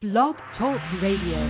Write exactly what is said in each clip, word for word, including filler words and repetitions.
Blog Talk Radio.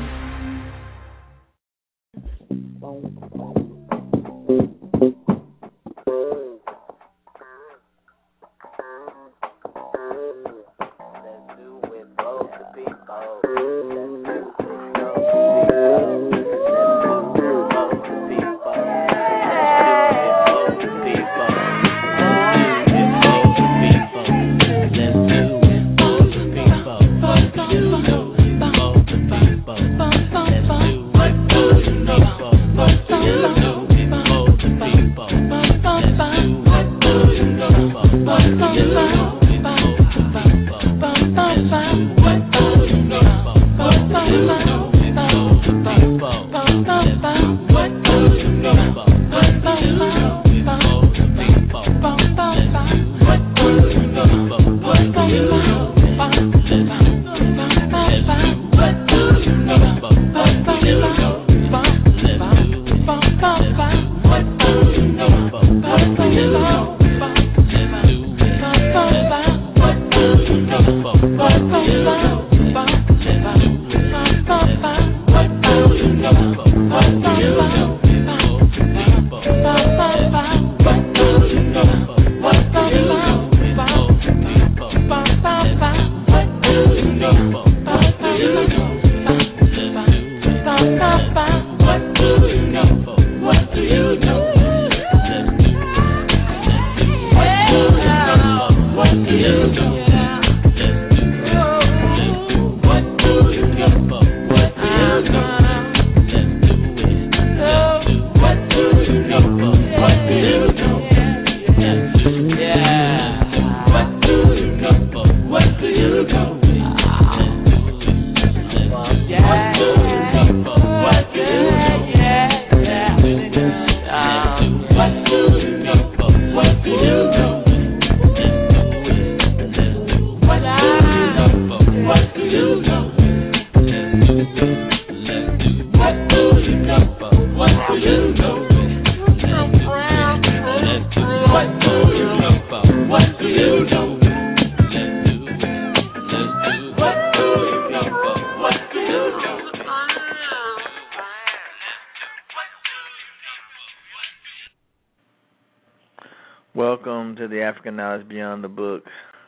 Welcome to the African Knowledge Beyond the Book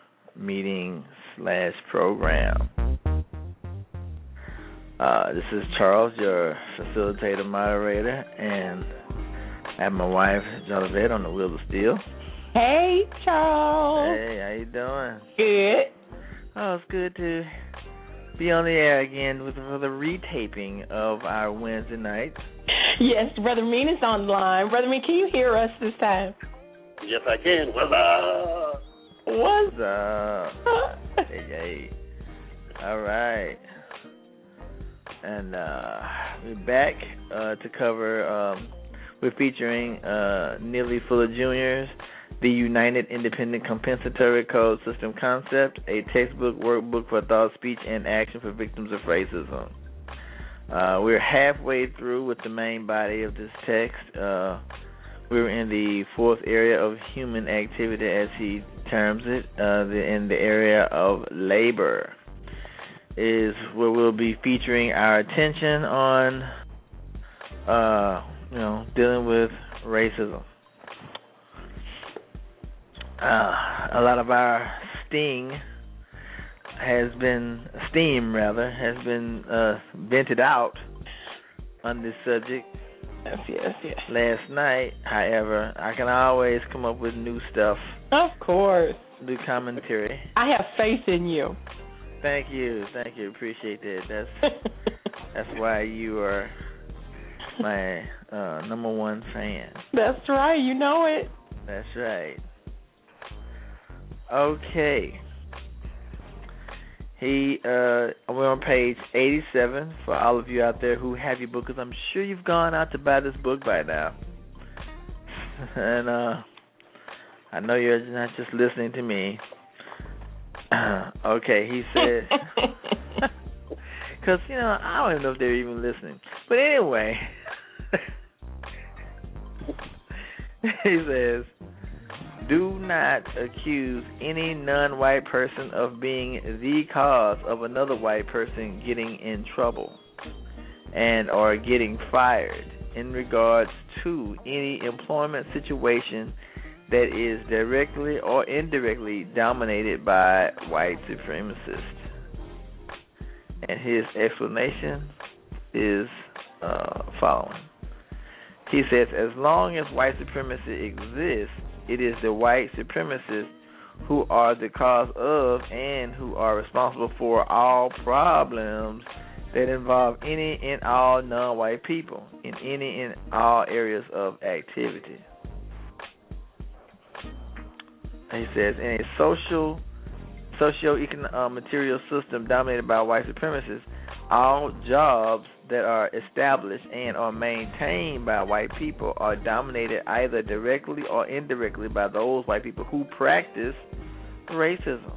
meeting slash program. Uh, this is Charles, your facilitator moderator, and I have my wife, Jonavette, on the wheel of steel. Hey, Charles. Hey, how you doing? Good. Oh, it's good to be on the air again with for the retaping of our Wednesday nights. Yes, Brother Mean is on the line. Brother Mean, can you hear us this time? Yes, I can. What's up? What's up? Hey, hey. All right. And uh, we're back uh, to cover, um, we're featuring uh, Neely Fuller Junior's The United Independent Compensatory Code System Concept, a textbook workbook for thought, speech, and action for victims of racism. Uh, we're halfway through with the main body of this text. Uh, we're in the fourth area of human activity, as he terms it, uh, the, in the area of labor, is where we'll be featuring our attention on, uh, you know, dealing with racism. Uh, a lot of our sting has been, steam rather, has been uh, vented out on this subject. Yes, yes, yes. Last night, however, I can always come up with new stuff. Of course. New commentary. I have faith in you. Thank you, thank you. Appreciate that. That's that's why you are my uh, number one fan. That's right. You know it. That's right. Okay. He, uh, we're on page eighty-seven for all of you out there who have your book, because I'm sure you've gone out to buy this book by now. And uh, I know you're not just listening to me. Okay, he said, because, you know, I don't even know if they're even listening. But anyway, he says, Do not accuse any non-white person of being the cause of another white person getting in trouble and or getting fired in regards to any employment situation that is directly or indirectly dominated by white supremacists. And his explanation is uh, following. He says, as long as white supremacy exists, it is the white supremacists who are the cause of and who are responsible for all problems that involve any and all non-white people in any and all areas of activity. He says, in a social, socio-economic uh, material system dominated by white supremacists, all jobs that are established and are maintained by white people are dominated either directly or indirectly by those white people who practice racism.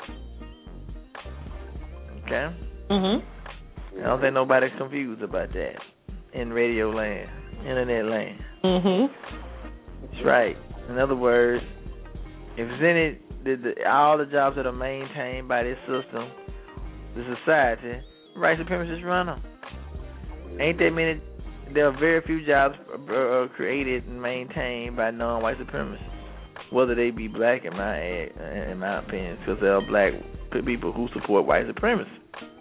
Okay? Mm-hmm. I don't think nobody's confused about that in radio land, internet land. Mm-hmm. That's right. In other words, if it's any, the, the, all the jobs that are maintained by this system, the society, white supremacists run them. Ain't that many? There are very few jobs uh, created and maintained by non-white supremacists, whether they be black, in my in my opinion, because there are black people who support white supremacy.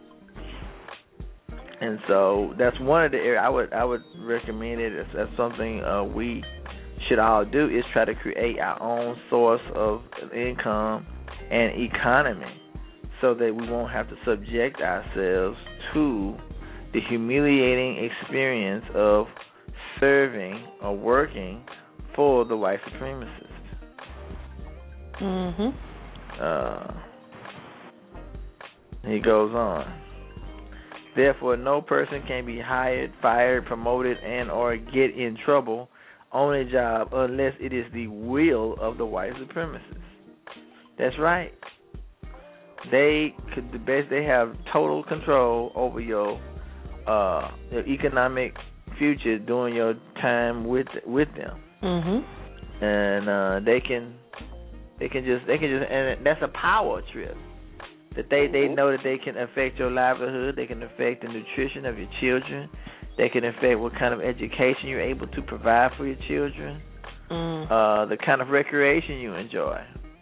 And so that's one of the areas I would I would recommend it as, as something uh, we should all do, is try to create our own source of income and economy, so that we won't have to subject ourselves to the humiliating experience of serving or working for the white supremacists. Mm-hmm. Uh, he goes on. Therefore, no person can be hired, fired, promoted, and or get in trouble on a job unless it is the will of the white supremacists. That's right. They could the best. They have total control over your uh, your economic future during your time with with them. Mm-hmm. And uh, they can they can just they can just and that's a power trip. That they, they know that they can affect your livelihood, they can affect the nutrition of your children, they can affect what kind of education you're able to provide for your children, mm. uh, the kind of recreation you enjoy,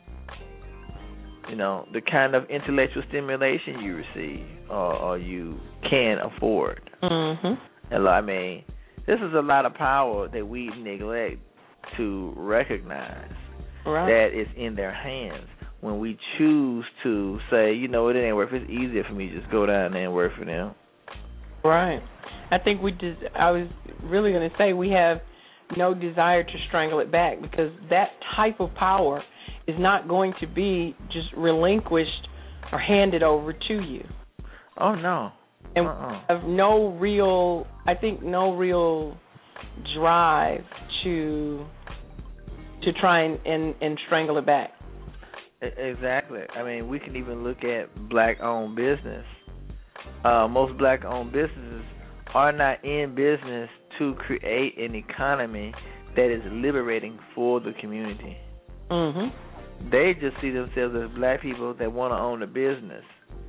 you know, the kind of intellectual stimulation you receive or, or you can afford. Mm-hmm. And I mean, this is a lot of power that we neglect to recognize, right, that is in their hands. When we choose to say, you know, it ain't worth it, it's easier for me to just go down there and work for them. Right. I think we just, I was really going to say we have no desire to strangle it back, because that type of power is not going to be just relinquished or handed over to you. Oh, no. And uh-uh. we have no real, I think no real drive to to try and, and, and strangle it back. Exactly. I mean, we can even look at black-owned business. Uh, most black-owned businesses are not in business to create an economy that is liberating for the community. Mm-hmm. They just see themselves as black people that want to own a business,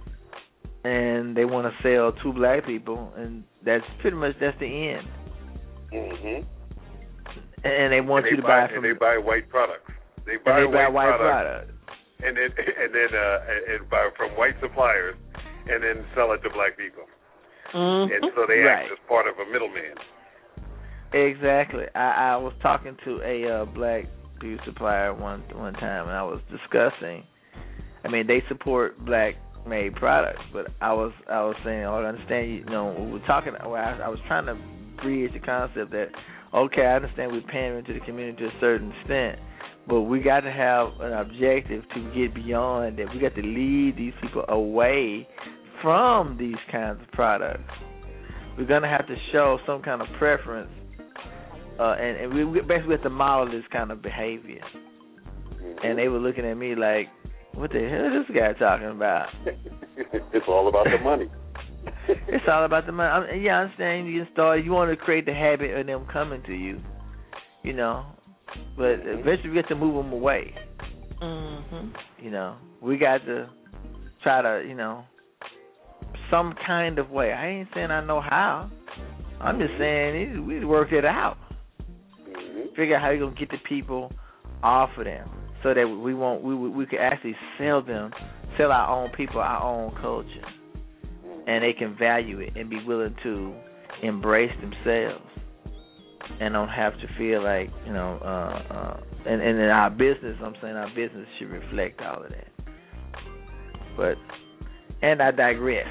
and they want to sell to black people, and that's pretty much that's the end. Mm-hmm. And they want and they you to buy, buy from. And they buy white products. They buy, and they buy white, white products. products. And then, and then, uh, and buy from white suppliers, and then sell it to black people. Mm-hmm. And so they right. act as part of a middleman. Exactly. I, I was talking to a uh, black beauty supplier one one time, and I was discussing. I mean, they support black-made products, but I was I was saying, oh, I understand. You know, we were talking. Well, I, I was trying to bridge the concept that, okay, I understand we're pandering to the community to a certain extent, but we got to have an objective to get beyond that. We got to lead these people away from these kinds of products. We're going to have to show some kind of preference, uh, and, and we, we basically have to model this kind of behavior. And they were looking at me like, what the hell is this guy talking about? It's all about the money. It's all about the money. I mean, yeah, I understand you can start. You want to create the habit of them coming to you, you know. but Mm-hmm. eventually we get to move them away. Mhm. You know, we got to try to, you know, some kind of way. I ain't saying I know how. I'm just saying we work it out. Mm-hmm. Figure out how you're gonna get the people off of them, so that we won't we we could actually sell them, sell our own people, our own culture, and they can value it and be willing to embrace themselves, and don't have to feel like, you know, uh, uh, and, and in our business, I'm saying our business should reflect all of that. But, and I digress.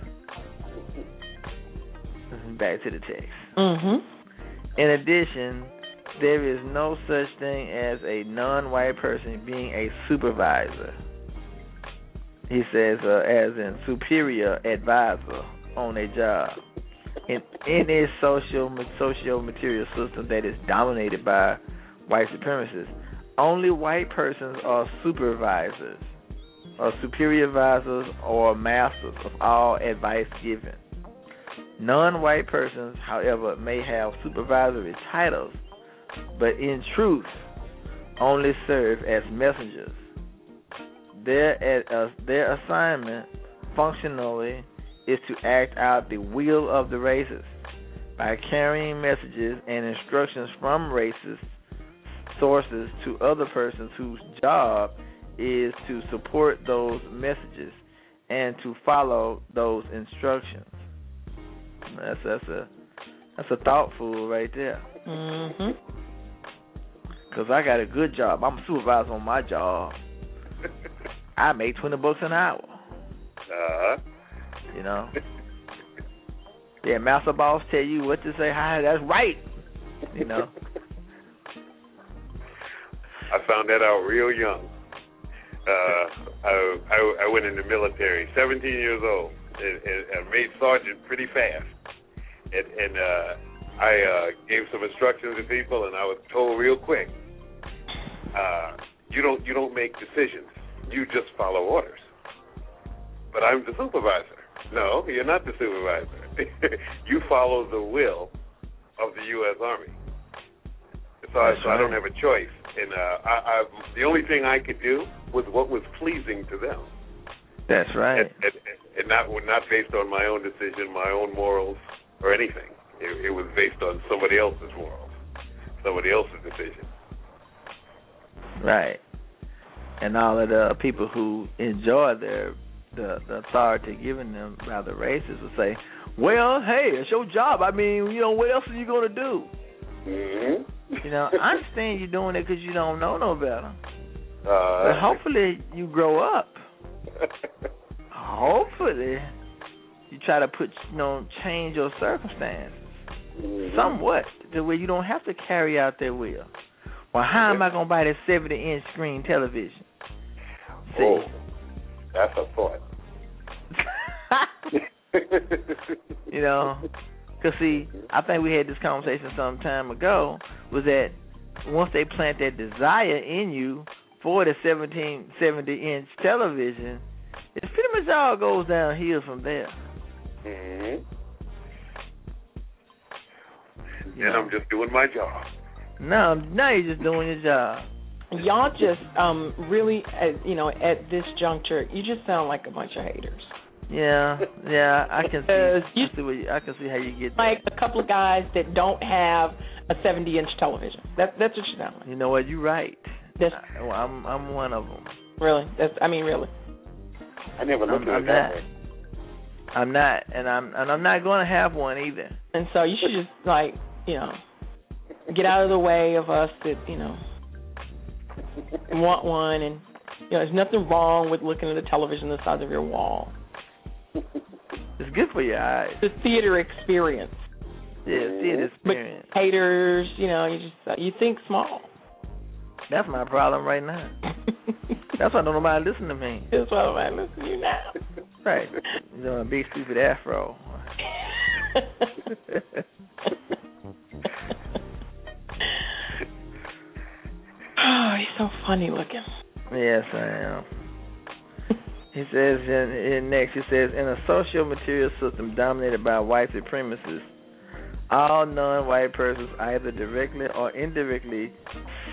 Back to the text. Mhm. In addition, there is no such thing as a non-white person being a supervisor. He says, uh, as in superior advisor on a job. In any social socio material system that is dominated by white supremacists, only white persons are supervisors, or superior advisors, or masters of all advice given. Non-white persons, however, may have supervisory titles, but in truth only serve as messengers. Their uh, their assignment functionally is to act out the will of the races by carrying messages and instructions from racist sources to other persons whose job is to support those messages and to follow those instructions. That's that's a that's a thoughtful right there. Mhm. Cause I got a good job. I'm a supervisor on my job. I make twenty bucks an hour. Uh-huh. You know. Yeah, master boss tell you what to say. Hi, that's right. You know. I found that out real young. Uh, I, I I went in the military, seventeen years old, and, and, and made sergeant pretty fast. And, and uh, I uh, gave some instructions to people, and I was told real quick, uh, you don't you don't make decisions, you just follow orders. But I'm the supervisor. No, you're not the supervisor. You follow the will of the U S Army. So, I, so I don't have a choice. And uh, I, I, the only thing I could do was what was pleasing to them. That's right. And, and, and not not based on my own decision, my own morals, or anything. It, it was based on somebody else's morals, somebody else's decision. Right. And all of the people who enjoy their the, the authority given them by the racists will say, well, hey, it's your job. I mean, you know, what else are you going to do? Mm-hmm. You know, I understand you're doing it because you don't know no better. Uh, But hopefully you grow up. Hopefully you try to put, you know, change your circumstances mm-hmm. somewhat to where you don't have to carry out their will. Well, how am I going to buy that seventy-inch screen television? See? Oh, that's a thought. You know, because, see, I think we had this conversation some time ago, was that once they plant that desire in you for the seventeen, seventy-inch television, it pretty much all goes downhill from there. Mm-hmm. You And know? I'm just doing my job. No, now you're just doing your job. Y'all just um really, uh, you know, at this juncture, you just sound like a bunch of haters. Yeah, yeah, I can see. Because I you- can see, what you, I can see how you get Like that. a couple of guys that don't have a seventy-inch television. That that's what you sound like. You know what? You're right. That's I, well, I'm I'm one of them. really. That's I mean, really. I never looked I'm, at I'm it not. that way. I'm not, and I'm and I'm not going to have one either. And so you should just like, you know, get out of the way of us that you know want one, and you know, there's nothing wrong with looking at a television the size of your wall. It's good for your eyes. It's a theater experience. Yeah, see it But experience. haters, you know, you just uh, you think small. That's my problem right now. That's why don't nobody listen to me. That's why I'm listening to you now. Right. You know, a big stupid afro. Oh, he's so funny looking. Yes, I am. He says in, in next, he says, in a social material system dominated by white supremacists, all non-white persons either directly or indirectly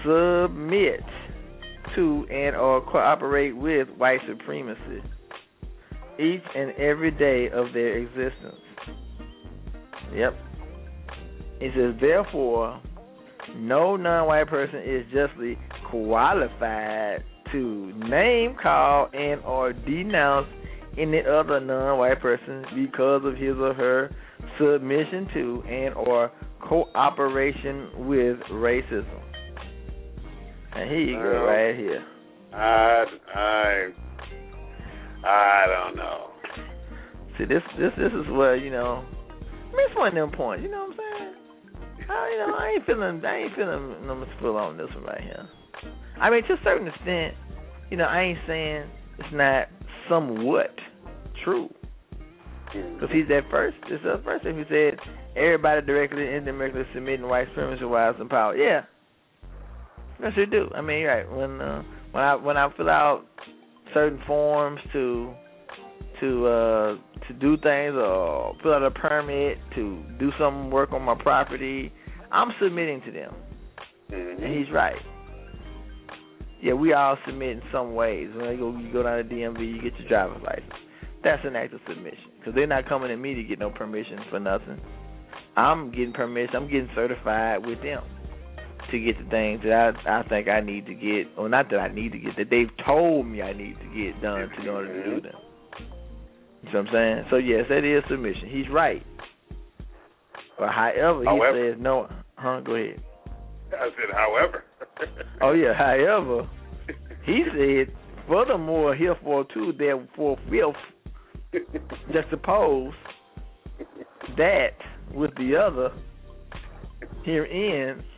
submit to and or cooperate with white supremacy each and every day of their existence. Yep. It says, therefore, no non-white person is justly qualified to name, call, and or denounce any other non-white person because of his or her submission to and or cooperation with racism. And here you go, right here. I, I, I don't know. See, this, this, this is where, you know, I mean, it's one of them points. You know what I'm saying? I, you know, I ain't feeling, I ain't feeling no full on this one right here. I mean, to a certain extent, you know, I ain't saying it's not somewhat true. Because he's that first, it's the first thing he said, everybody directly and indirectly submitting white supremacy while in power. Yeah. Yes, you do. I mean, you're right. When uh, when I when I fill out certain forms to to uh, to do things or fill out a permit to do some work on my property, I'm submitting to them. Mm-hmm. And he's right. Yeah, we all submit in some ways. When you go, you go down to D M V, you get your driver's license. That's an act of submission because they're not coming to me to get no permission for nothing. I'm getting permission. I'm getting certified with them to get the things that I, I think I need to get, or not that I need to get, that they've told me I need to get done in order to do them. You know what I'm saying? So, yes, that is submission. He's right. But however, however, he says no. Huh? Go ahead. I said, however. Oh, yeah, however, he said, furthermore, herefore, too, therefore, fifth, just suppose that with the other herein,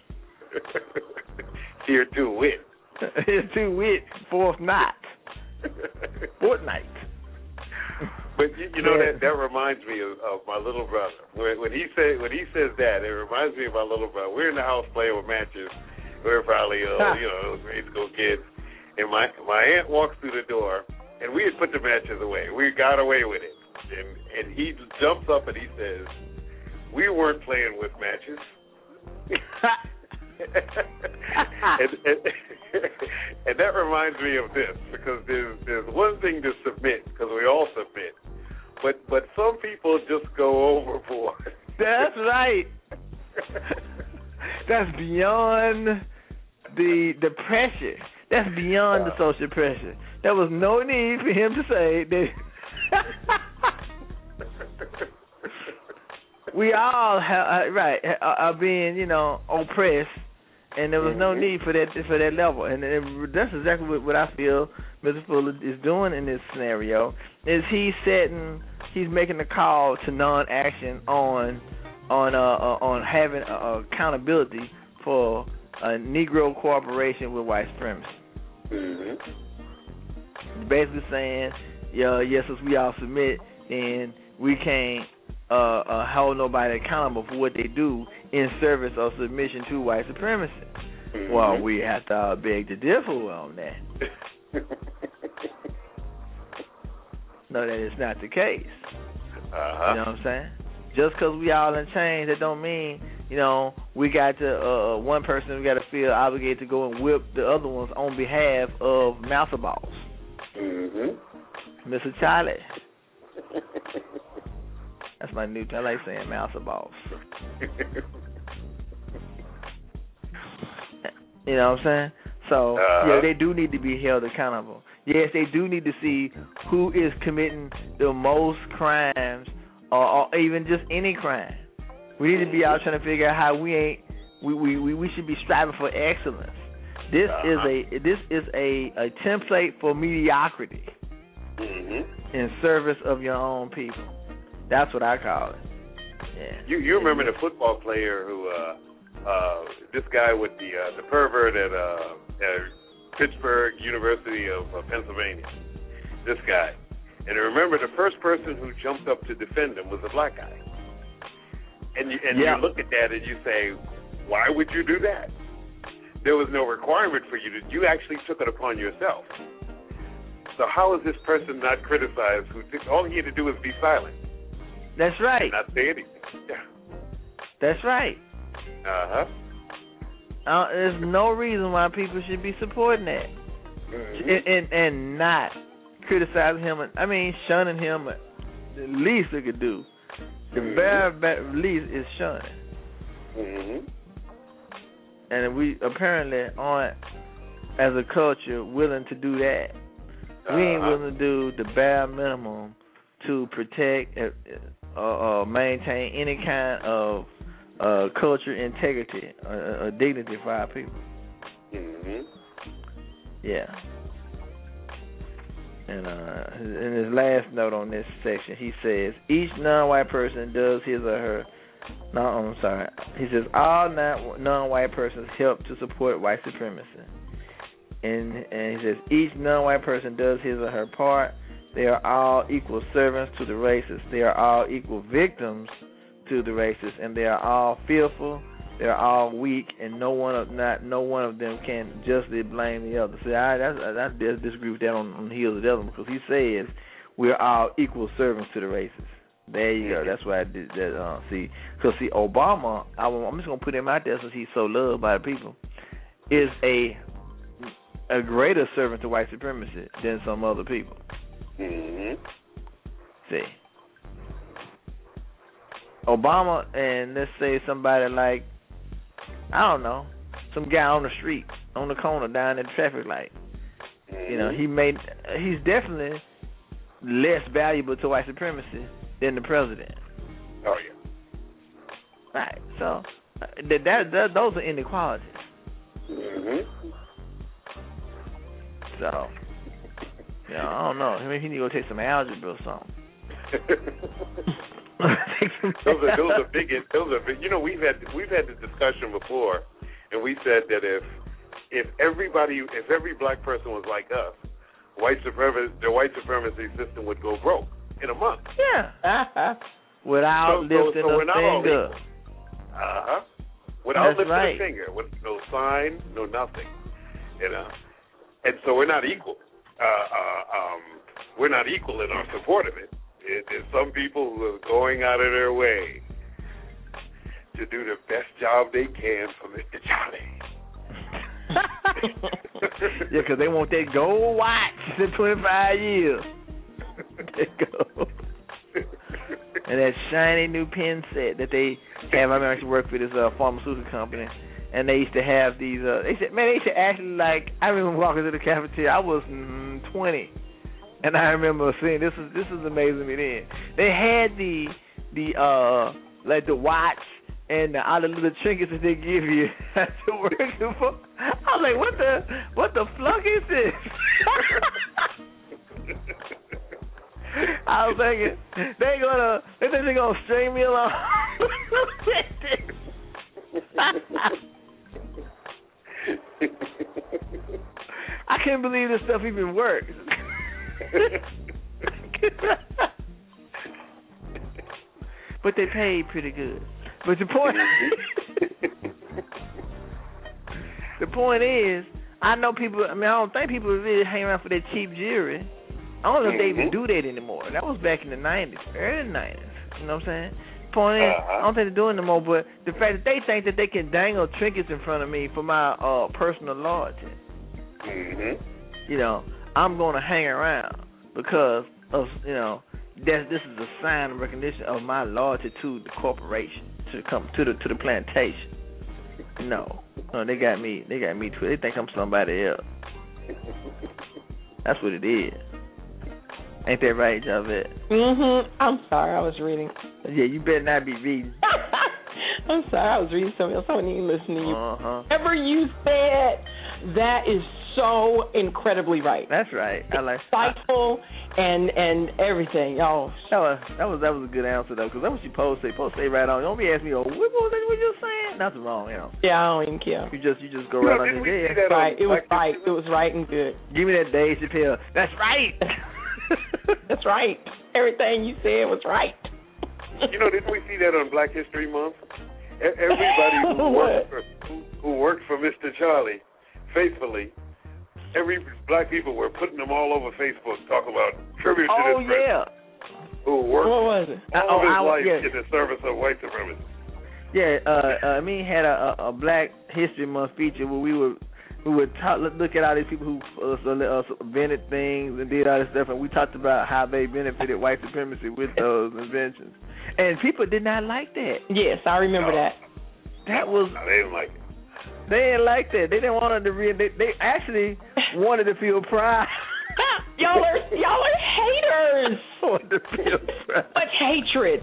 here to wit. Here to wit, fourth not. Fortnight. But you, you know that that reminds me of, of my little brother. When, when he say when he says that, it reminds me of my little brother. We're in the house playing with matches. We're probably uh, you know grade school kids, and my my aunt walks through the door, and we had put the matches away. We got away with it, and and he jumps up and he says, "We weren't playing with matches." and, and, and that reminds me of this because there's there's one thing to submit because we all submit, but but some people just go overboard. That's right. That's beyond the the pressure. That's beyond the social pressure. There was no need for him to say that. We all have, right are being, you know, oppressed, and there was no need for that for that level. And it, that's exactly what, what I feel Mister Fuller is doing in this scenario. Is he's setting, he's making a call to non-action on on uh, uh, on having uh, accountability for a Negro cooperation with white supremacy. Mm-hmm. Basically saying, yeah, yes, as we all submit, then we can't. Uh, uh, hold nobody accountable for what they do in service of submission to white supremacy. Mm-hmm. Well, we have to uh, beg to differ on that. No, that is not the case. Uh-huh. You know what I'm saying? Just because we all in chains, that don't mean, you know, we got to, uh, one person, we got to feel obligated to go and whip the other ones on behalf of Mouser Balls. Mm-hmm. Mister Charlie. That's my new, I like saying Mouser Balls. You know what I'm saying? So, uh, yeah, they do need to be held accountable. Yes, they do need to see who is committing the most crimes or, or even just any crime. We need to be out trying to figure out how we ain't, we, we, we should be striving for excellence. This uh-huh. is a this is a, a template for mediocrity mm-hmm. in service of your own people. That's what I call it. Yeah. You you remember the football player who uh, uh, this guy with the uh, the pervert at, uh, at Pittsburgh University of uh, Pennsylvania. This guy, and I remember the first person who jumped up to defend him was a black guy. And you and yeah. you look at that and you say, why would you do that? There was no requirement for you to. You actually took it upon yourself. So how is this person not criticized? Who all he had to do was be silent. That's right. Not say anything. Yeah. That's right. Uh huh. uh, there's no reason why people should be supporting that, Mm-hmm. and, and and not criticizing him. I mean, shunning him. The least they could do, the Mm-hmm. very, very least, is shunning. Mm-hmm. And we apparently aren't, as a culture, willing to do that. We ain't Uh-huh. willing to do the bare minimum to protect or uh, uh, maintain any kind of uh, culture integrity or, or dignity for our people. Mm-hmm. Yeah. And uh, in his last note on this section, he says, each non-white person does his or her, no, I'm sorry, he says, all non- non-white persons help to support white supremacy. And, and he says, each non-white person does his or her part. They are all equal servants to the racists. They are all equal victims to the racists, and they are all fearful. They are all weak, and no one of not no one of them can justly blame the other. See, I that's, I disagree with that on, on the heels of the other one, because he says we're all equal servants to the racists. There you go. That's why I did that. Uh, see, because see, Obama, I, I'm just gonna put him out there since he's so loved by the people, is a a greater servant to white supremacy than some other people. Mm-hmm. See, Obama and let's say somebody like, I don't know, some guy on the street, on the corner, down at the traffic light. Mm-hmm. You know, he made he's definitely less valuable to white supremacy than the president. Oh yeah. Right. So uh, that, that, that those are inequalities. Mm-hmm. So, you know, I don't know. Maybe he need to go take some algebra or something. Take some those are those are big. Those are big. You know, we've had we've had this discussion before, and we said that if if everybody, if every black person was like us, white supremacy, the white supremacy system would go broke in a month. Yeah. Without so, lifting so, so a we're not all finger. equal. Uh huh. Without That's lifting right. a finger, with no sign, no nothing. You know, and so we're not equal. Uh, uh, um, we're not equal in our support of it. It, there's some people who are going out of their way to do the best job they can for Mister Charlie. Yeah, because they want that gold watch in twenty-five years. There you go. And that shiny new pen set that they have. I remember I used to work for this uh, pharmaceutical company, and they used to have these. Uh, they said, man, they used to actually like. I remember walking to the cafeteria. I was mm, twenty. And I remember seeing this is this is amazing to me then. They had the the uh like the watch and the, all the little trinkets that they give you to work for. I was like, what the what the fuck is this? I was thinking they gonna they think they're gonna string me along. I can't believe this stuff even works. But they paid pretty good. But the point, the point is, I know people. I mean, I don't think people really hang around for that cheap jewelry. I don't know if they even do that anymore. That was back in the nineties, early nineties. You know what I'm saying? Point is, Uh-huh. I don't think they're doing it anymore. But the fact that they think that they can dangle trinkets in front of me for my uh, personal loyalty, Mm-hmm. you know, I'm going to hang around because of, you know, that this is a sign of recognition of my loyalty to the corporation, to come to the to the plantation. No, no, they got me. They got me too. They think I'm somebody else. That's what it is. Ain't that right, Javette? Mhm. I'm sorry, I was reading. Yeah, you better not be reading. I'm sorry, I was reading something else. I wasn't even listening to you. Uh-huh. Whatever you said, that is so incredibly right. That's right. I like. Insightful and and everything. Oh, That was that was that was a good answer though, because that's what you supposed to say. Supposed to say right on. Don't be asking me, oh, what was that? What you saying? Nothing wrong, you know. yeah, I don't even care. You just you just go You know, right on didn't your we see head. that on Right, it was Black right. History It was right and good. Give me that Dave Chappelle. That's right. That's right. Everything you said was right. You know, didn't we see that on Black History Month? E- Everybody who worked for who, who worked for Mister Charlie faithfully, every black people were putting them all over Facebook, talking about tribute to Oh this president yeah. who worked What was it? all Oh, of his I- life yeah. in the service of white supremacy. Yeah, uh, uh, me had a, a, a Black History Month feature where we would we would talk, look at all these people who uh, uh, invented things and did all this stuff, and we talked about how they benefited white supremacy with those inventions. And people did not like that. Yes, I remember no. that. That was. No, they didn't like it. They didn't like that. They didn't want to read. They, they actually wanted to feel pride. y'all are y'all are haters. Wanted to feel pride. Much hatred.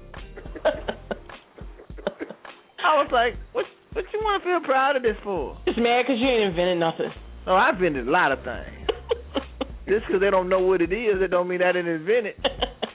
I was like, what? What you want to feel proud of this for? Just mad because you ain't invented nothing. Oh, I've invented a lot of things. Just because they don't know what it is, that don't mean I didn't invent it.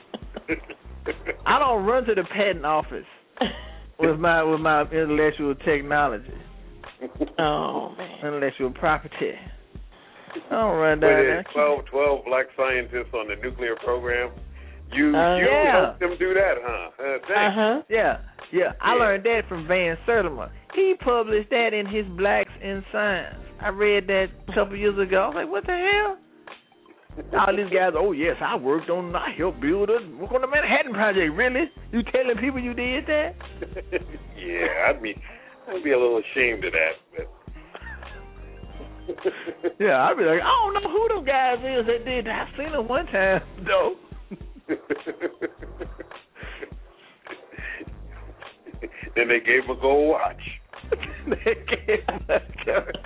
I don't run to the patent office with my with my intellectual technology. Oh man, intellectual property. I don't run down there. twelve, twelve black scientists on the nuclear program. You uh, you yeah. helped them do that, huh? Uh, uh huh. Yeah, yeah. I yeah. learned that from Van Sertima. He published that in his Blacks in Science. I read that a couple years ago. I was like, what the hell? All these guys, oh yes, I worked on, I helped build a, work on the Manhattan Project. Really? You telling people you did that? Yeah, I'd be, I'd be a little ashamed of that. But yeah, I'd be like, I don't know who them guys is that did that. I seen them one time though. Then they gave him a gold watch. They gave him a gold.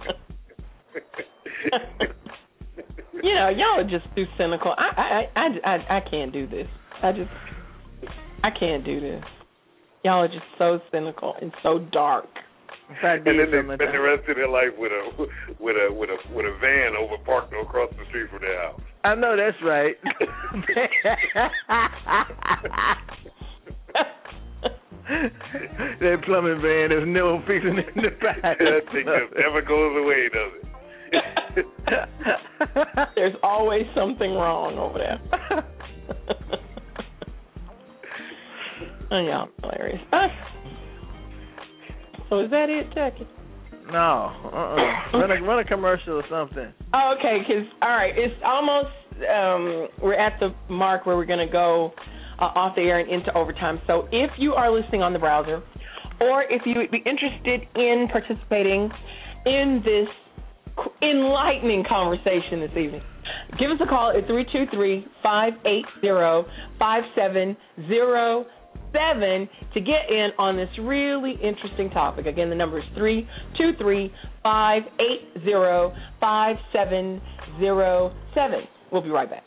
You know, y'all are just too cynical. I, I, I, I, I can't do this. I just, I can't do this. Y'all are just so cynical and so dark. And then they spend the rest of their life with a, with a, with a, with a van over parked across the street from their house. I know that's right. That plumbing van is never fixing it in the back. That thing just never goes away, does it? There's always something wrong over there. Oh, yeah, hilarious. Uh, so is that it, Jackie? No, uh-uh. run, a, run a commercial or something. Oh, okay, because, all right, it's almost, um, we're at the mark where we're going to go uh, off the air and into overtime. So if you are listening on the browser, or if you would be interested in participating in this enlightening conversation this evening, give us a call at three two three, five eight zero, five seven zero seven to get in on this really interesting topic. Again, the number is three two three, five eight zero, five seven zero seven. We'll be right back.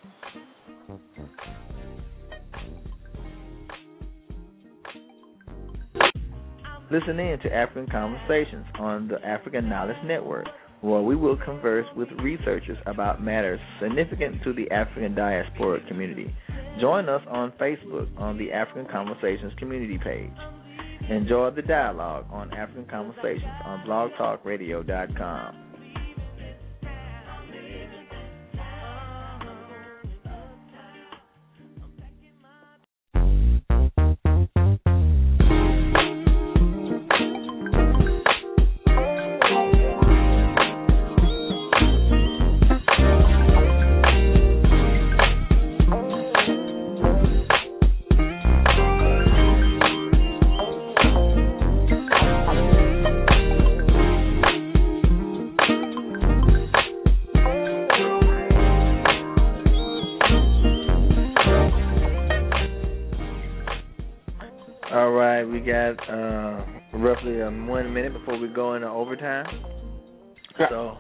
Listen in to African Conversations on the African Knowledge Network, where we will converse with researchers about matters significant to the African diaspora community. Join us on Facebook on the African Conversations community page. Enjoy the dialogue on African Conversations on blog talk radio dot com. We got uh, roughly um, one minute before we go into overtime. Yeah. So,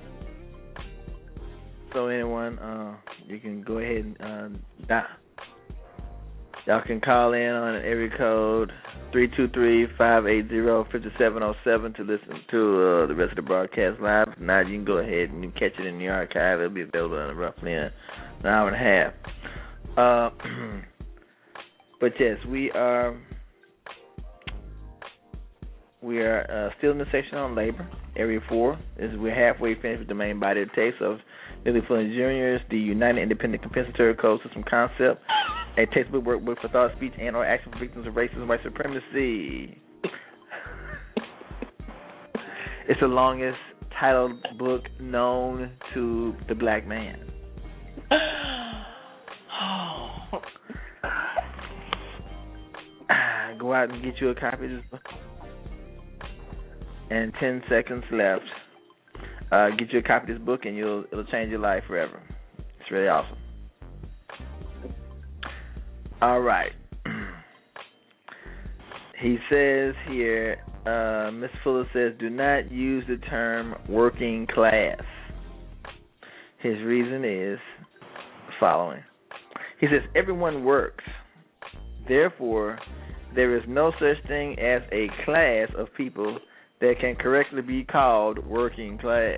so anyone, uh, you can go ahead and uh, die. Y'all can call in on area code three two three, five eight zero, five seven zero seven to listen to uh, the rest of the broadcast live. If not, you can go ahead and you can catch it in the archive. It'll be available in roughly an hour and a half. Uh, but yes, we are. We are uh, still in the section on labor. Area four is we're halfway finished with the main body of the text of Lily Flynn Junior's The United Independent Compensatory Code System Concept, a textbook workbook for thought, speech, and or action for victims of racism and white supremacy. It's the longest titled book known to the black man. Go out and get you a copy of this book. and ten seconds left. Uh, get you a copy of this book, and you'll it'll change your life forever. It's really awesome. All right. He says here, uh, Miss Fuller says, do not use the term working class. His reason is the following. He says, everyone works. Therefore, there is no such thing as a class of people that can correctly be called working class.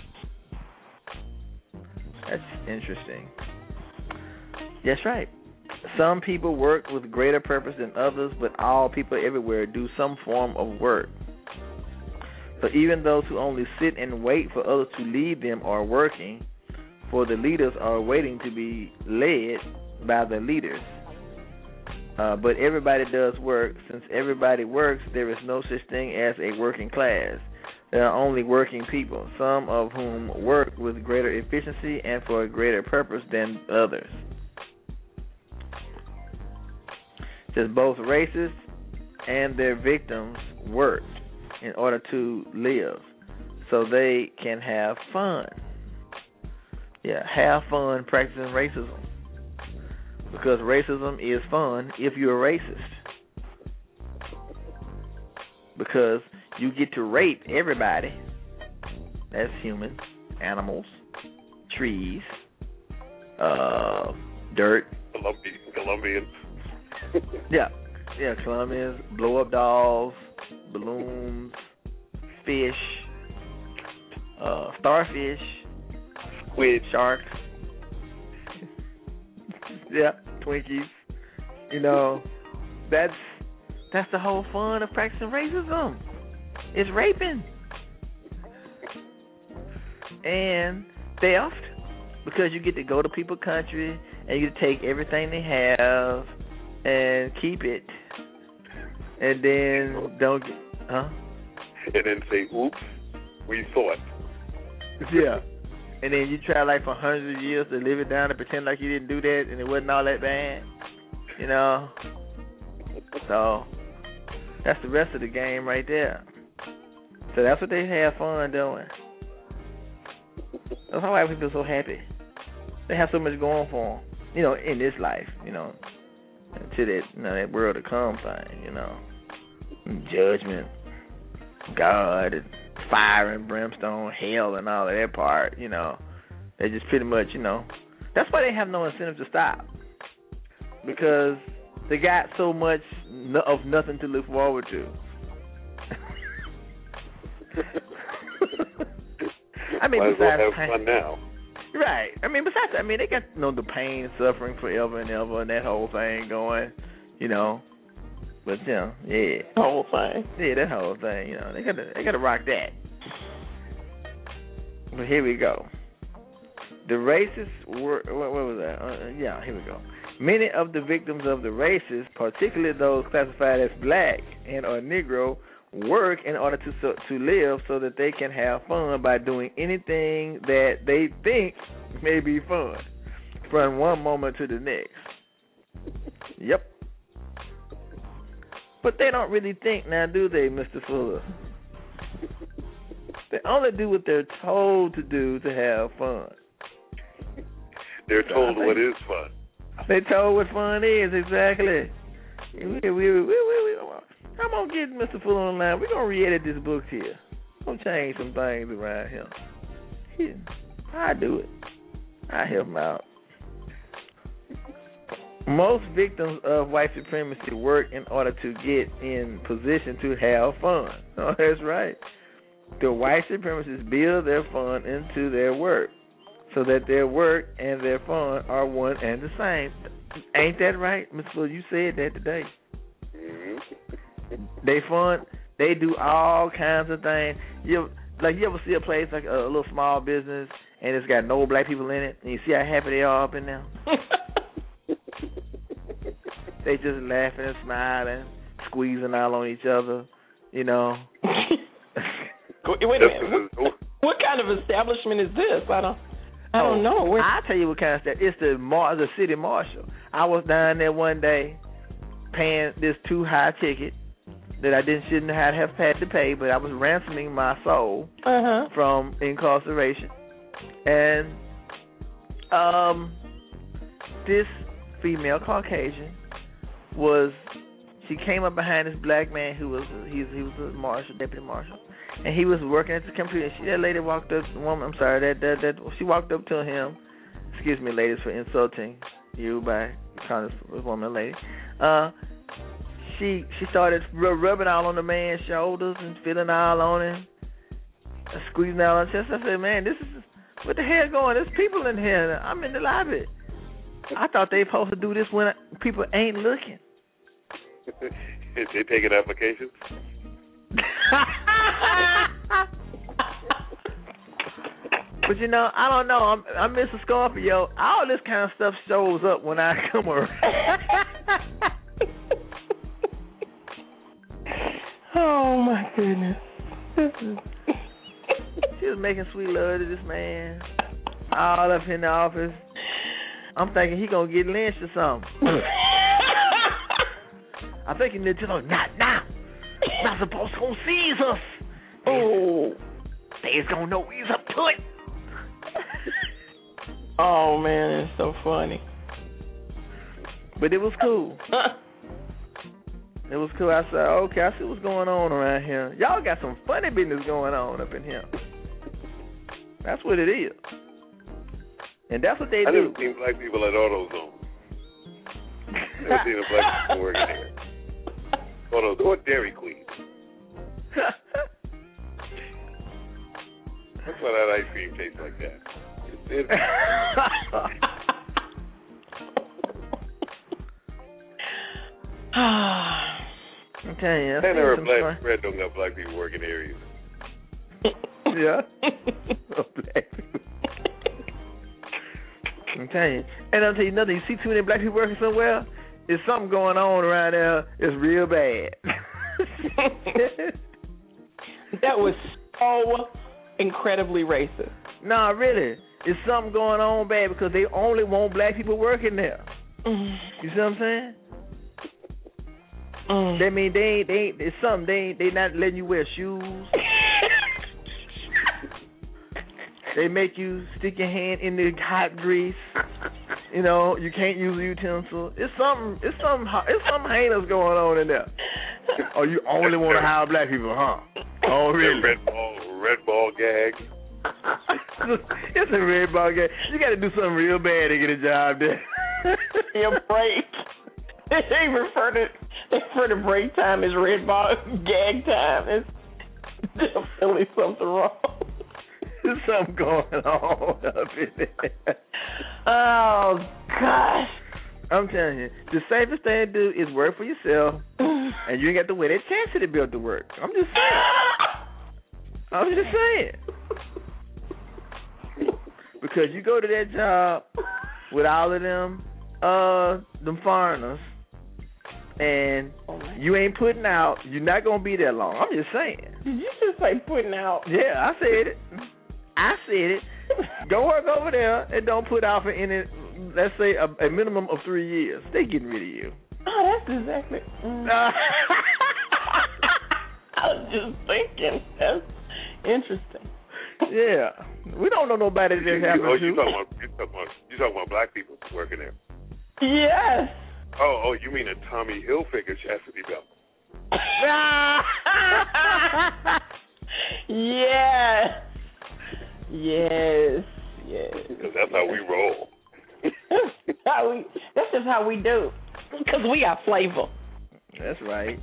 That's interesting. That's right. Some people work with greater purpose than others, but all people everywhere do some form of work. So even those who only sit and wait for others to lead them are working, for the leaders are waiting to be led by the leaders. Uh, but everybody does work. Since everybody works, there is no such thing as a working class. There are only working people, some of whom work with greater efficiency and for a greater purpose than others. Says both races and their victims work in order to live, so they can have fun. Yeah, have fun practicing racism. Because racism is fun if you're a racist. Because you get to rape everybody. That's humans, animals, trees, uh, dirt. Colombians. yeah, yeah, Colombians, blow up dolls, balloons, fish, uh, starfish, squid, sharks. Yeah, Twinkies. You know, that's that's the whole fun of practicing racism. It's raping and theft, because you get to go to people's country and you get to take everything they have and keep it, and then don't get, huh? And then say, "Oops, we thought." Yeah. And then you try like for hundreds of years to live it down and pretend like you didn't do that and it wasn't all that bad, you know. So that's the rest of the game right there. So that's what they have fun doing. That's why white people are so happy. They have so much going for them, you know, in this life, you know, until that, you know, that world to come thing, you know, judgment, God, and fire and brimstone, hell, and all of that part, you know. They just pretty much, you know. That's why they have no incentive to stop. Because they got so much no, of nothing to look forward to. I mean, might as well besides have pain, fun now. Right. I mean, besides, I mean, they got, you know, the pain, suffering forever and ever, and that whole thing going, you know. But you know, yeah, The whole thing. Yeah, that whole thing. You know, they gotta they gotta rock that. But here we go. The racist were what, what was that? Uh, yeah, here we go. Many of the victims of the racists, particularly those classified as black and or Negro, work in order to so, to live so that they can have fun by doing anything that they think may be fun from one moment to the next. Yep. But they don't really think now, do they, Mister Fuller? They only do what they're told to do to have fun. They're told what is fun. They told what fun is, exactly. We, we, we, we, we, I'm going to get Mister Fuller on the line. We're going to re-edit this book here. I'm going to change some things around here. He, I do it. I help him out. Most victims of white supremacy work in order to get in position to have fun. Oh, that's right. The white supremacists build their fun into their work so that their work and their fun are one and the same. Ain't that right, Mister Fuller? You said that today. They fun. They do all kinds of things. You like you ever see a place like a, a little small business and it's got no black people in it, and you see how happy they are up in there. They just laughing and smiling, squeezing all on each other, you know. Wait a minute. What, what kind of establishment is this? I don't. I don't know. Where... I'll tell you what kind of stuff. It's the mar- the city marshal. I was down there one day paying this too high ticket, that I didn't shouldn't have have had to pay, but I was ransoming my soul Uh-huh. from incarceration. And um, this female Caucasian was, she came up behind this black man who was he was, he was a marshal, deputy marshal, and he was working at the computer. And she, that lady walked up, the woman, I'm sorry, that that that she walked up to him. Excuse me, ladies, for insulting you by calling this woman a lady. Uh, she she started rubbing all on the man's shoulders and feeling all on him, squeezing all on his chest. I said, man, this is, what the hell going? There's people in here. I'm in the lobby. I thought they supposed to do this when people ain't looking. Is they taking applications? But you know, I don't know. I'm, I'm Mister Scorpio. All this kind of stuff shows up when I come around. Oh my goodness. This is She was making sweet love to this man, all up in the office. I'm thinking he gonna get lynched or something. I think he need to know, not now. Not supposed to gonna seize us. Oh. They's gonna know he's up to it. Oh man, it's so funny. But it was cool. It was cool. I said, okay, I see what's going on around here. Y'all got some funny business going on up in here. That's what it is. And that's what they I do. never seen black people at AutoZone. Never seen a black person working there. AutoZone or Dairy Queen. That's why that ice cream tastes like that. It's, it's I'm telling you. I never black bread don't got black people working there either. Yeah. No black people. I'm telling you. And I'll tell you nothing. You see too many black people working somewhere, there's something going on around there. It's real bad. That was so incredibly racist. Nah, really. It's something going on bad because they only want black people working there. Mm. You see what I'm saying? Mm. They mean they ain't, they ain't, it's something, they ain't, they not letting you wear shoes. They make you stick your hand in the hot grease. You know, you can't use a utensil. It's something, it's something, it's something heinous going on in there. Oh, you only want to hire black people, huh? Oh, really? Red ball, red ball gag. It's a red ball gag. You got to do something real bad to get a job there. Your break. They refer to they refer to break time as red ball gag time. It's definitely something wrong. There's something going on up in there. Oh gosh. I'm telling you, the safest thing to do is work for yourself, and you ain't got to wait that chance to build the work. I'm just saying. I'm just saying. Because you go to that job with all of them, uh, them foreigners, and you ain't putting out, you're not gonna be there long. I'm just saying. Did you just say putting out? Yeah, I said it. I said it. Go work over there and don't put out for any, let's say, a, a minimum of three years. They getting rid of you. Oh, that's exactly. Mm. I was just thinking. That's interesting. Yeah. We don't know nobody that happened oh, to. you talking about you talking about you talking about black people working there? Yes. Oh, oh, you mean a Tommy Hilfiger chastity belt? Yes. Yes. Yes. Because that's how we roll. how we, that's just how we do. Because we got flavor. That's right.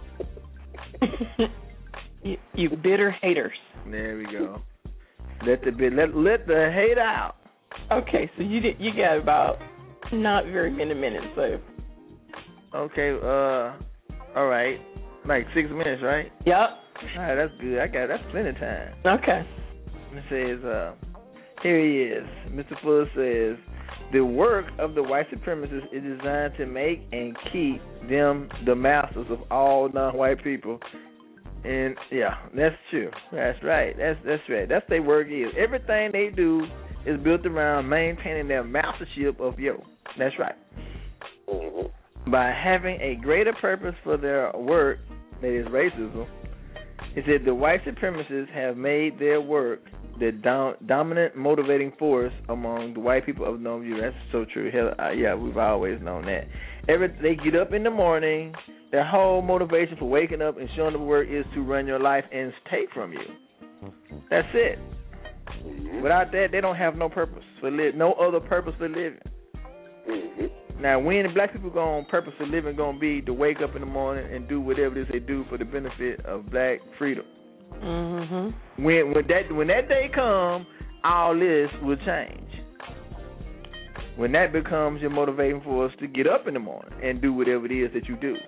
you, you bitter haters. There we go. Let the bit let let the hate out. Okay, so you did you got about not very many minutes left. Okay, uh, all right, like six minutes, right? Yep. All right, that's good. I got that's plenty of time. Okay. It says, uh, here he is. Mister Fuller says, the work of the white supremacists is designed to make and keep them the masters of all non-white people. And yeah, that's true. That's right. That's that's right. That's their work is. Everything they do is built around maintaining their mastership of you. That's right. Mm-hmm. By having a greater purpose for their work, that is racism. He said the white supremacists have made their work the dom- dominant motivating force among the white people of the known view. That's so true. Hell, uh, yeah, we've always known that. Every they get up in the morning, their whole motivation for waking up and showing up at work is to run your life and take from you. That's it. Mm-hmm. Without that, they don't have no purpose for li- no other purpose for living. Mm-hmm. Now, when the black people go on purpose for living, going to be to wake up in the morning and do whatever it is they do for the benefit of black freedom. Mm-hmm. When when that when that day comes, all this will change. When that becomes your motivating force to get up in the morning and do whatever it is that you do.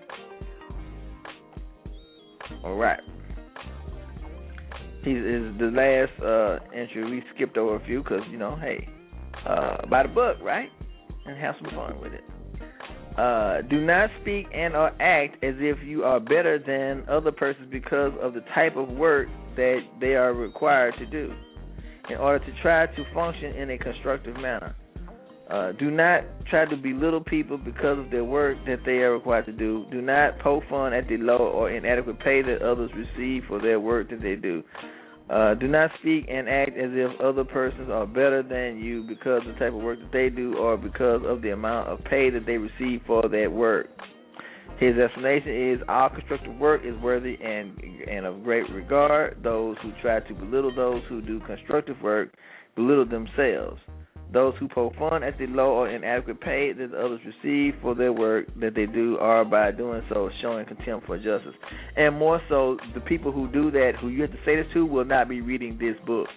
All right. He is the last uh, entry. We skipped over a few because, you know, hey, uh, buy the book, right? And have some fun with it. Uh, do not speak and or act as if you are better than other persons because of the type of work that they are required to do in order to try to function in a constructive manner. Uh, do not try to belittle people because of their work that they are required to do. Do not poke fun at the low or inadequate pay that others receive for their work that they do. Uh, do not speak and act as if other persons are better than you because of the type of work that they do or because of the amount of pay that they receive for that work. His explanation is all constructive work is worthy and and of great regard. Those who try to belittle those who do constructive work belittle themselves. Those who poke fun at the low or inadequate pay that others receive for their work that they do are, by doing so, showing contempt for justice. And more so, the people who do that, who you have to say this to, will not be reading this book.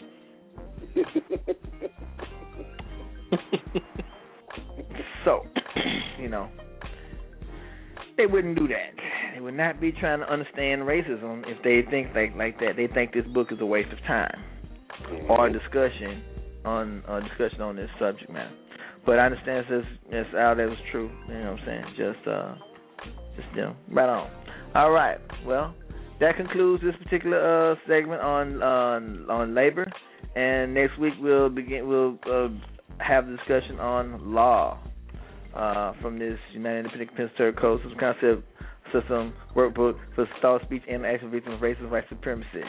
So, you know, they wouldn't do that. They would not be trying to understand racism if they think like, like that. They think this book is a waste of time or a discussion on a uh, discussion on this subject matter. But I understand this this out that was true. You know what I'm saying? Just uh just you know, right on. All right. Well, that concludes this particular uh segment on on on labor. And next week we'll begin we'll uh, have a discussion on law uh from this United Independent Penitentiary Code System Concept System Workbook for thought, speech, and action victims of racism, white supremacy.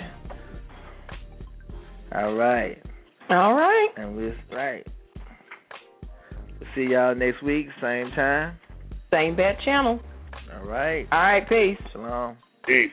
All right. All right. And we're right. We'll see y'all next week, same time. Same bad channel. All right. All right, peace. Shalom. Peace.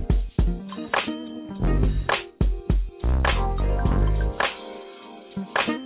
Thank you.